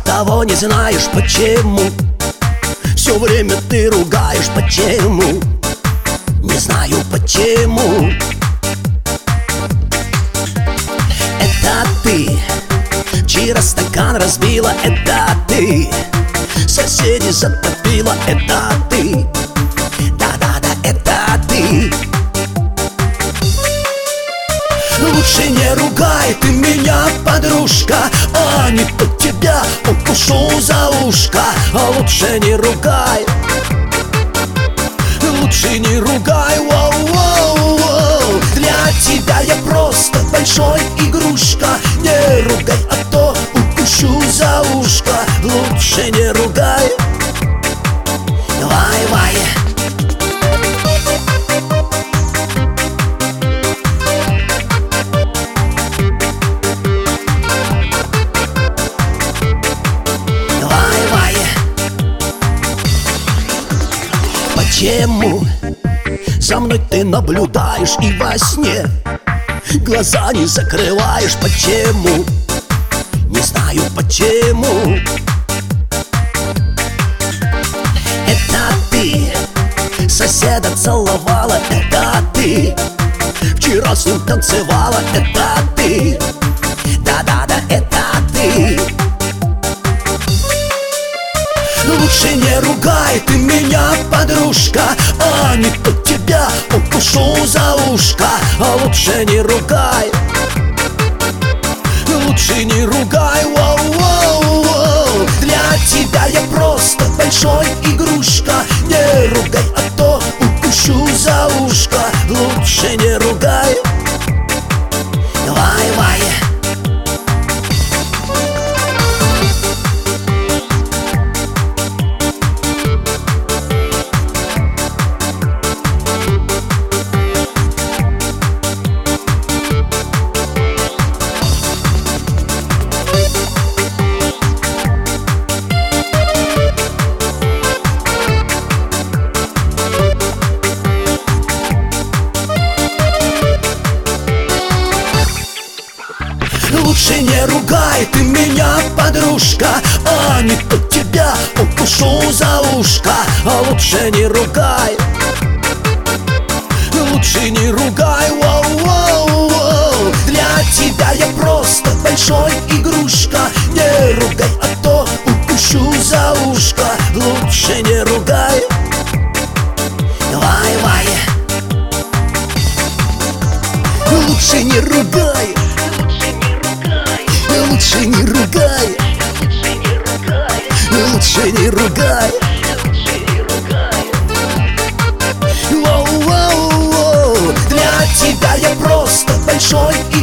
того не знаешь почему. Все время ты ругаешь почему. Не знаю почему. Это ты вчера стакан разбила, это ты соседей затопила, это ты. Да-да-да, это ты. Лучше не ругай ты меня, подружка, а не то тебя укушу за ушко. А лучше не ругай, лучше не ругай, воу-воу-воу. Для тебя я просто большой игрушка. Не ругай, а то укушу за ушко. Лучше не ругай. Вай-вай. Почему за мной ты наблюдаешь и во сне глаза не закрываешь? Почему? Не знаю почему. Это ты соседа целовала, это ты вчера с ним танцевала, это ты. Да-да-да, это ты. Лучше не ругай ты меня, подружка, а не то тебя укушу за ушко. А лучше не ругай, лучше не ругай, воу-воу-воу. Для тебя я просто большой игрушка. Не ругай, а то укушу за ушко. Лучше не ругай. Вай-вай. Лучше не ругай ты меня, подружка, а не то тебя укушу за ушко. А лучше не ругай, лучше не ругай, воу-воу-воу. Для тебя я просто большой игрушка. Не ругай, а то укушу за ушко. Лучше не ругай. Вай-вай. Лучше не ругай, лучше не ругай, лучше не ругай. Воу-воу-воу. Для тебя я просто большой